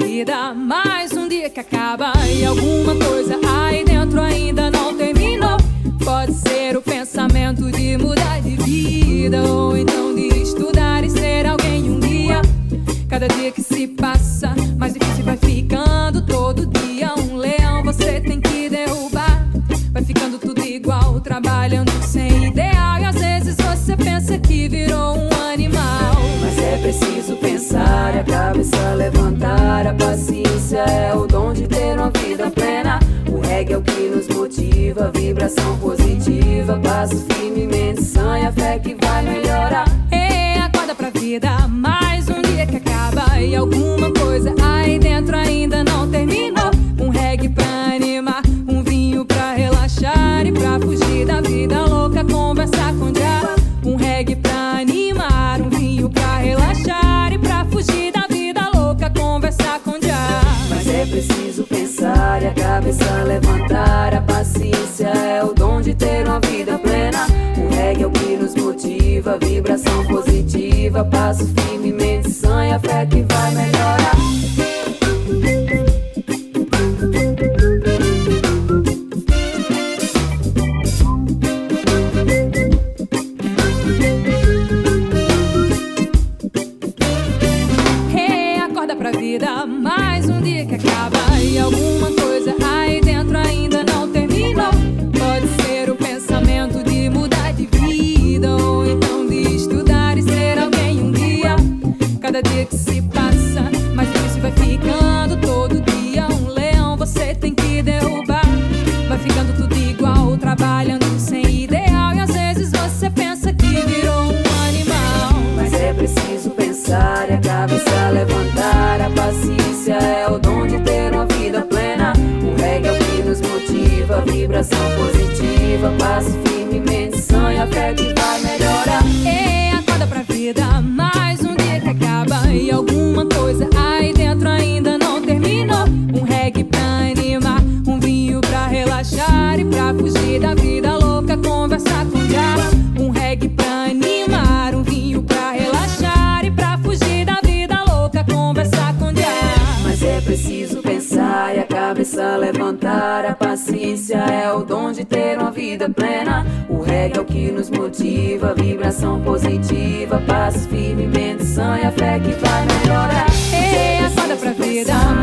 vida, mais um dia que acaba e alguma coisa aí dentro ainda não terminou. Pode ser o pensamento de mudar de vida, ou então de estudar e ser alguém um dia. Cada dia que se passa, mais difícil vai ficando. Todo dia um leão você tem que derrubar. Vai ficando tudo igual, trabalhando sem ideal. E às vezes você pensa que virou um animal. Mas é preciso pensar e a cabeça levantar. A paciência é o dom de ter uma vida plena. O reggae é o que nos motiva, vibração positiva. Passo firmemente, sanha a fé que vai melhorar. Acorda pra vida, mais um dia que acaba e alguma coisa aí dentro ainda não terminou. Um reggae pra animar, um vinho pra relaxar e pra fugir da vida louca, conversar com o diabo. Um reggae pra animar, um vinho pra relaxar e pra fugir da vida louca, conversar com o diabo. Mas é preciso pensar e a cabeça levantar. A paciência é o dom de ter uma vida plena. O reggae é o que nos motiva, vibração positiva. Passo firmemente, sanha a fé que vai melhorar. Acorda pra vida, mais um dia que acaba e alguma coisa aí dentro ainda não terminou. Pode ser o pensamento de mudar de vida, ou então de estudar e ser alguém um dia. Cada dia que se passa, mais difícil vai ficando. Todo dia um leão você tem que derrubar. Vai ficando tudo igual, trabalhando sem ideal. E às vezes você pensa que virou um animal. Mas é preciso pensar e a cabeça levantar. A paciência é o dom de ter uma vida plena. O reggae é o que nos motiva, vibração positiva. Passo firmemente, sanha a fé que vai melhorar. Acorda pra vida, mais um dia que acaba e alguma coisa aí dentro ainda não terminou. Um reggae pra animar, um vinho pra relaxar e pra fugir da vida louca, conversar com o diabo. Um reggae pra animar, um vinho pra relaxar e pra fugir da vida louca, conversar com o diabo. Mas é preciso pensar e a cabeça levantar. A paciência é o dom de ter uma vida plena. O reggae é o que nos motiva, vibração positiva. Passo firmemente, sanha a fé que vai melhorar. Acorda pra vida,